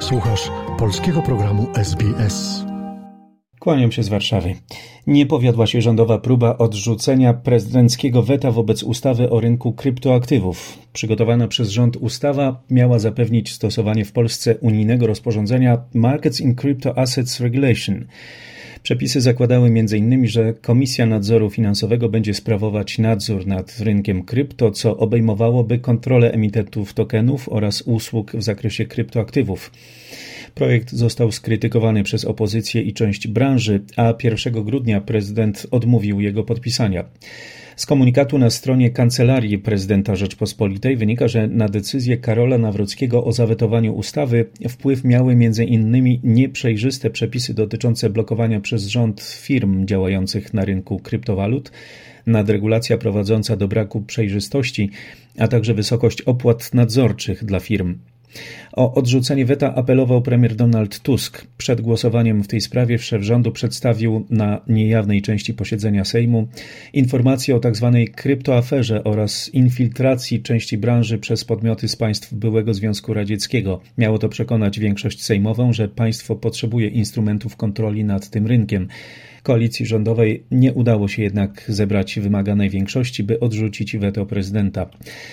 Słuchasz polskiego programu SBS. Kłaniam się z Warszawy. Nie powiodła się rządowa próba odrzucenia prezydenckiego weta wobec ustawy o rynku kryptoaktywów. Przygotowana przez rząd ustawa miała zapewnić stosowanie w Polsce unijnego rozporządzenia Markets in Crypto Assets Regulation. Przepisy zakładały m.in., że Komisja Nadzoru Finansowego będzie sprawować nadzór nad rynkiem krypto, co obejmowałoby kontrolę emitentów tokenów oraz usług w zakresie kryptoaktywów. Projekt został skrytykowany przez opozycję i część branży, a 1 grudnia prezydent odmówił jego podpisania. Z komunikatu na stronie Kancelarii Prezydenta Rzeczpospolitej wynika, że na decyzję Karola Nawrockiego o zawetowaniu ustawy wpływ miały m.in. nieprzejrzyste przepisy dotyczące blokowania przez rząd firm działających na rynku kryptowalut, nadregulacja prowadząca do braku przejrzystości, a także wysokość opłat nadzorczych dla firm. O odrzucenie weta apelował premier Donald Tusk. Przed głosowaniem w tej sprawie szef rządu przedstawił na niejawnej części posiedzenia Sejmu informacje o tzw. kryptoaferze oraz infiltracji części branży przez podmioty z państw byłego Związku Radzieckiego. Miało to przekonać większość sejmową, że państwo potrzebuje instrumentów kontroli nad tym rynkiem. Koalicji rządowej nie udało się jednak zebrać wymaganej większości, by odrzucić weto prezydenta.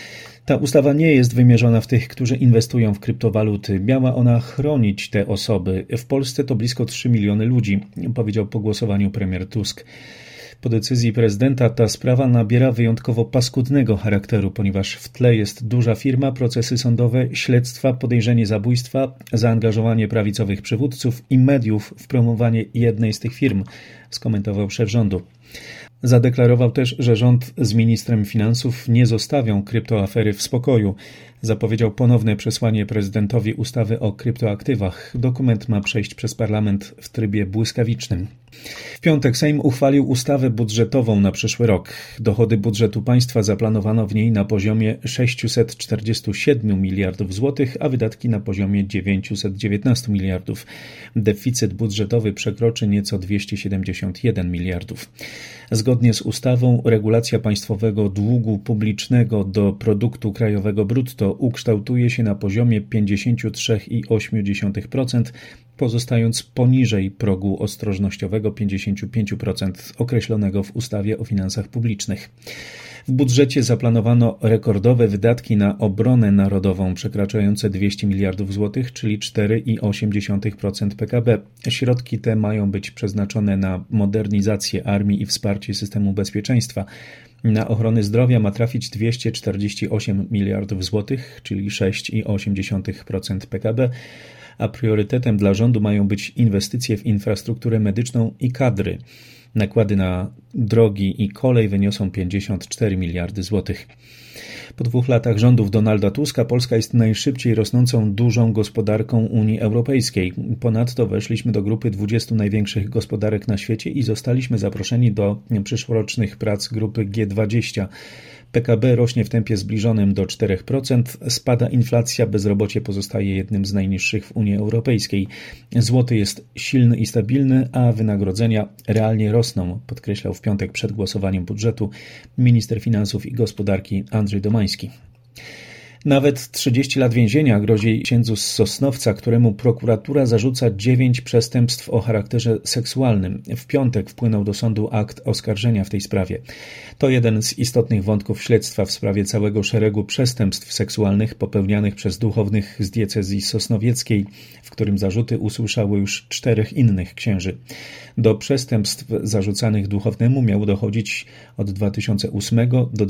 Ta ustawa nie jest wymierzona w tych, którzy inwestują w kryptowaluty. Miała ona chronić te osoby. W Polsce to blisko 3 miliony ludzi, powiedział po głosowaniu premier Tusk. Po decyzji prezydenta ta sprawa nabiera wyjątkowo paskudnego charakteru, ponieważ w tle jest duża firma, procesy sądowe, śledztwa, podejrzenie zabójstwa, zaangażowanie prawicowych przywódców i mediów w promowanie jednej z tych firm, skomentował szef rządu. Zadeklarował też, że rząd z ministrem finansów nie zostawią kryptoafery w spokoju. Zapowiedział ponowne przesłanie prezydentowi ustawy o kryptoaktywach. Dokument ma przejść przez parlament w trybie błyskawicznym. W piątek Sejm uchwalił ustawę budżetową na przyszły rok. Dochody budżetu państwa zaplanowano w niej na poziomie 647 miliardów złotych, a wydatki na poziomie 919 miliardów. Deficyt budżetowy przekroczy nieco 271 miliardów. Zgodnie z ustawą regulacja państwowego długu publicznego do produktu krajowego brutto ukształtuje się na poziomie 53,8%, pozostając poniżej progu ostrożnościowego 55% określonego w ustawie o finansach publicznych. W budżecie zaplanowano rekordowe wydatki na obronę narodową przekraczające 200 miliardów złotych, czyli 4,8% PKB. Środki te mają być przeznaczone na modernizację armii i wsparcie systemu bezpieczeństwa. Na ochronę zdrowia ma trafić 248 miliardów złotych, czyli 6,8% PKB, a priorytetem dla rządu mają być inwestycje w infrastrukturę medyczną i kadry. Nakłady na drogi i kolej wyniosą 54 miliardy złotych. Po 2 latach rządów Donalda Tuska Polska jest najszybciej rosnącą dużą gospodarką Unii Europejskiej. Ponadto weszliśmy do grupy 20 największych gospodarek na świecie i zostaliśmy zaproszeni do przyszłorocznych prac grupy G20. PKB rośnie w tempie zbliżonym do 4%, spada inflacja, bezrobocie pozostaje jednym z najniższych w Unii Europejskiej. Złoty jest silny i stabilny, a wynagrodzenia realnie rosną, podkreślał w piątek przed głosowaniem budżetu minister finansów i gospodarki Andrzej Domański. Nawet 30 lat więzienia grozi księdzu z Sosnowca, któremu prokuratura zarzuca 9 przestępstw o charakterze seksualnym. W piątek wpłynął do sądu akt oskarżenia w tej sprawie. To jeden z istotnych wątków śledztwa w sprawie całego szeregu przestępstw seksualnych popełnianych przez duchownych z diecezji sosnowieckiej, w którym zarzuty usłyszało już 4 innych księży. Do przestępstw zarzucanych duchownemu miało dochodzić od 2008 do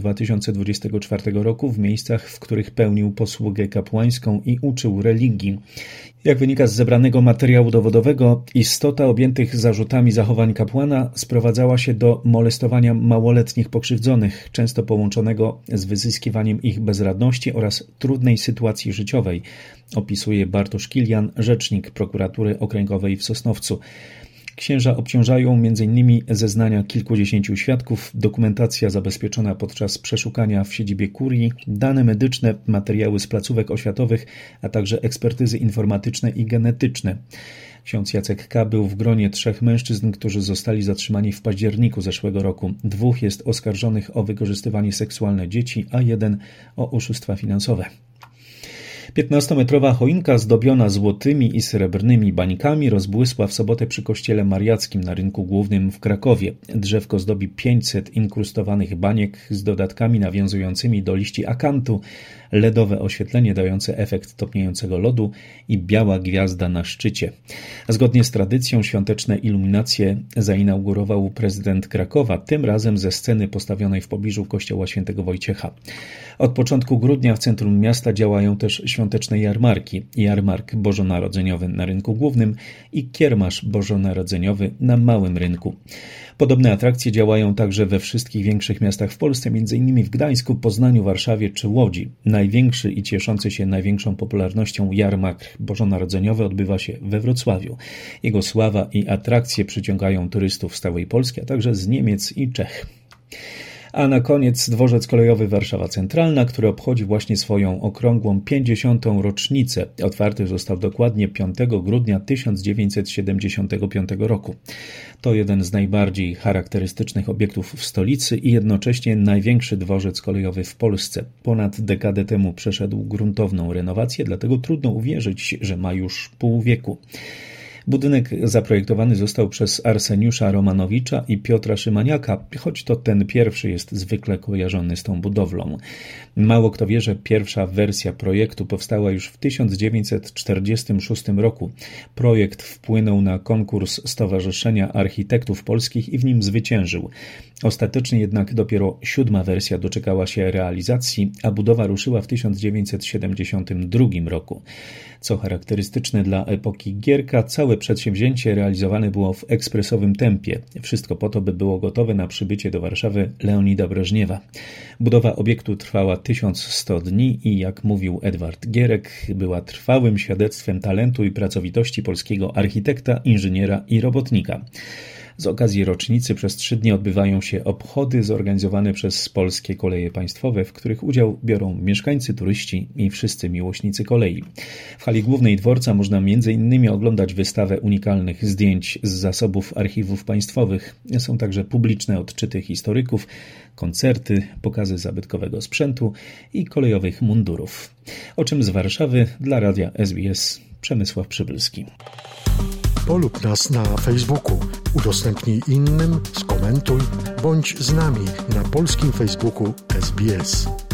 2024 roku w miejscach, w których pełnił posługę kapłańską i uczył religii. Jak wynika z zebranego materiału dowodowego, istota objętych zarzutami zachowań kapłana sprowadzała się do molestowania małoletnich pokrzywdzonych, często połączonego z wyzyskiwaniem ich bezradności oraz trudnej sytuacji życiowej, opisuje Bartosz Kilian, rzecznik prokuratury okręgowej w Sosnowcu. Księża obciążają m.in. zeznania kilkudziesięciu świadków, dokumentacja zabezpieczona podczas przeszukania w siedzibie kurii, dane medyczne, materiały z placówek oświatowych, a także ekspertyzy informatyczne i genetyczne. Ksiądz Jacek K. był w gronie 3 mężczyzn, którzy zostali zatrzymani w październiku zeszłego roku. 2 jest oskarżonych o wykorzystywanie seksualne dzieci, a 1 o oszustwa finansowe. 15-metrowa choinka zdobiona złotymi i srebrnymi bańkami rozbłysła w sobotę przy kościele mariackim na rynku głównym w Krakowie. Drzewko zdobi 500 inkrustowanych baniek z dodatkami nawiązującymi do liści akantu, LEDowe oświetlenie dające efekt topniejącego lodu i biała gwiazda na szczycie. Zgodnie z tradycją świąteczne iluminacje zainaugurował prezydent Krakowa, tym razem ze sceny postawionej w pobliżu kościoła świętego Wojciecha. Od początku grudnia w centrum miasta działają też świąteczne jarmarki. Jarmark bożonarodzeniowy na rynku głównym i kiermasz bożonarodzeniowy na małym rynku. Podobne atrakcje działają także we wszystkich większych miastach w Polsce, m.in. w Gdańsku, Poznaniu, Warszawie czy Łodzi. Największy i cieszący się największą popularnością jarmark bożonarodzeniowy odbywa się we Wrocławiu. Jego sława i atrakcje przyciągają turystów z całej Polski, a także z Niemiec i Czech. A na koniec dworzec kolejowy Warszawa Centralna, który obchodzi właśnie swoją okrągłą 50. rocznicę. Otwarty został dokładnie 5 grudnia 1975 roku. To jeden z najbardziej charakterystycznych obiektów w stolicy i jednocześnie największy dworzec kolejowy w Polsce. Ponad dekadę temu przeszedł gruntowną renowację, dlatego trudno uwierzyć, że ma już pół wieku. Budynek zaprojektowany został przez Arseniusza Romanowicza i Piotra Szymaniaka, choć to ten pierwszy jest zwykle kojarzony z tą budowlą. Mało kto wie, że pierwsza wersja projektu powstała już w 1946 roku. Projekt wpłynął na konkurs Stowarzyszenia Architektów Polskich i w nim zwyciężył. Ostatecznie jednak dopiero 7. wersja doczekała się realizacji, a budowa ruszyła w 1972 roku. Co charakterystyczne dla epoki Gierka, całe przedsięwzięcie realizowane było w ekspresowym tempie. Wszystko po to, by było gotowe na przybycie do Warszawy Leonida Breżniewa. Budowa obiektu trwała 1100 dni i, jak mówił Edward Gierek, była trwałym świadectwem talentu i pracowitości polskiego architekta, inżyniera i robotnika. Z okazji rocznicy przez 3 dni odbywają się obchody zorganizowane przez Polskie Koleje Państwowe, w których udział biorą mieszkańcy, turyści i wszyscy miłośnicy kolei. W hali głównej dworca można m.in. oglądać wystawę unikalnych zdjęć z zasobów archiwów państwowych. Są także publiczne odczyty historyków, koncerty, pokazy zabytkowego sprzętu i kolejowych mundurów. O czym z Warszawy dla Radia SBS Przemysław Przybylski. Polub nas na Facebooku, udostępnij innym, skomentuj, bądź z nami na polskim Facebooku SBS.